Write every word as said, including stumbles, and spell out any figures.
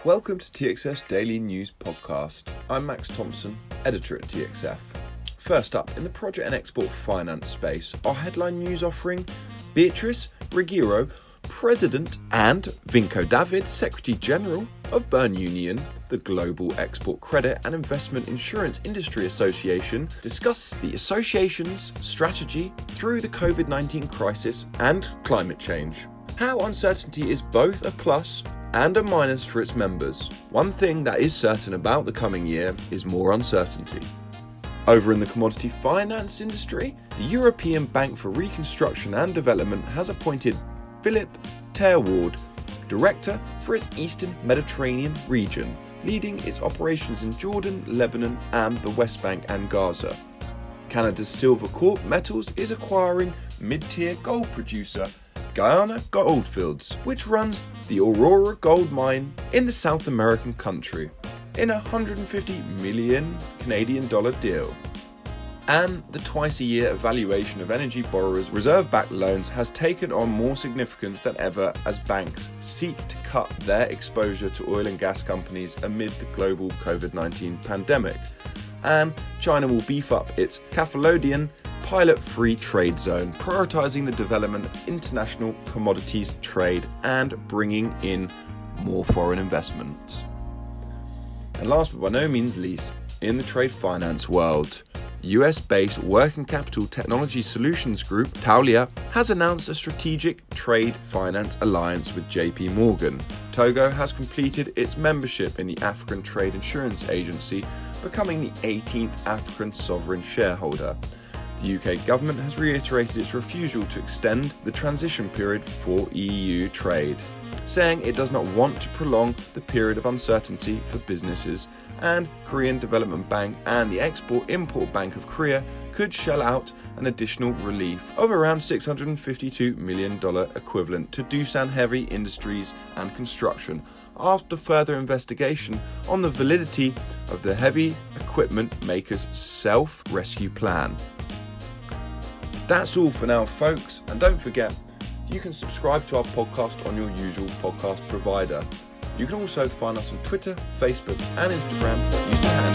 Welcome to T X F's Daily News Podcast. I'm Max Thompson, editor at T X F. First up, in the project and export finance space, our headline news offering Beatrice Ruggiero, President, and Vinko David, Secretary General of Bern Union, the Global Export Credit and Investment Insurance Industry Association, discuss the association's strategy through the covid nineteen crisis and climate change. How uncertainty is both a plus and a minus for its members. One thing that is certain about the coming year is more uncertainty. Over in the commodity finance industry, the European Bank for Reconstruction and Development has appointed Philip Terward Director for its Eastern Mediterranean region, leading its operations in Jordan, Lebanon, and the West Bank and Gaza. Canada's Silvercorp Metals is acquiring mid-tier gold producer Guyana Goldfields, which runs the Aurora gold mine in the South American country, in a one hundred fifty million Canadian dollar deal. And the twice-a-year evaluation of energy borrowers' reserve-backed loans has taken on more significance than ever as banks seek to cut their exposure to oil and gas companies amid the global covid nineteen pandemic. And China will beef up its Cafalodian pilot-free trade zone, prioritising the development of international commodities trade and bringing in more foreign investments. And last but by no means least, in the trade finance world, U S-based working capital technology solutions group Taulia has announced a strategic trade finance alliance with J P Morgan. Togo has completed its membership in the African Trade Insurance Agency, becoming the eighteenth African sovereign shareholder. The U K government has reiterated its refusal to extend the transition period for E U trade, saying it does not want to prolong the period of uncertainty for businesses, and Korean Development Bank and the Export-Import Bank of Korea could shell out an additional relief of around six hundred fifty-two million dollars equivalent to Doosan Heavy Industries and Construction after further investigation on the validity of the heavy equipment maker's self-rescue plan. That's all for now, folks, and don't forget, you can subscribe to our podcast on your usual podcast provider. You can also find us on Twitter, Facebook, and Instagram using the